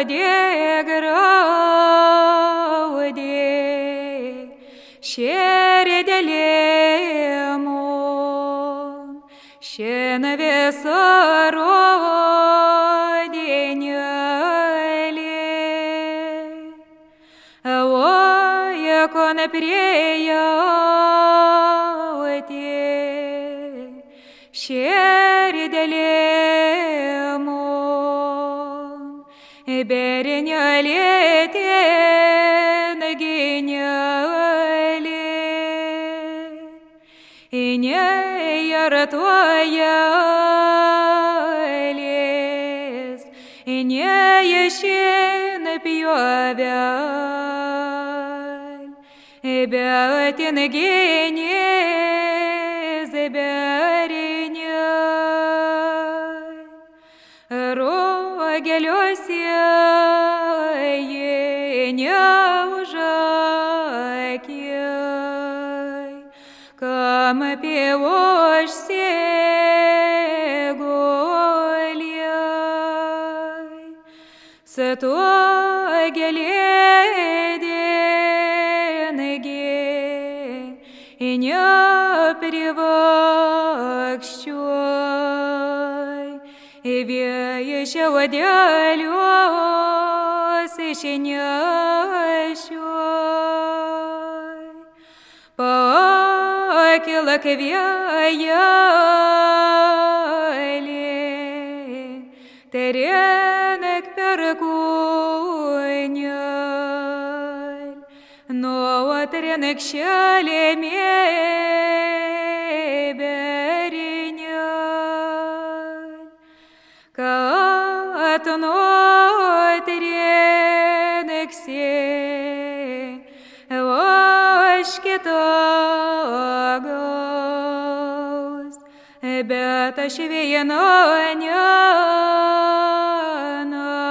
graudė, širdelė mon, šienavės rodinėlė, oje kon priejauti, širdelė mon, berinėlė ten gynėlė, nejartuojelės, neješin pjovel, bet in gynės berinėl, rogeliuose neužakiai, kam pievoš sėgoliai, su tuo gelėdėngi neprivakščiuoj, vėjšia vadeliuos išnešiuoj, pakila kvėjelė, terenek per kūnel, nuo terenek šelėmė berinėl, kad nuo terenek bet aš viena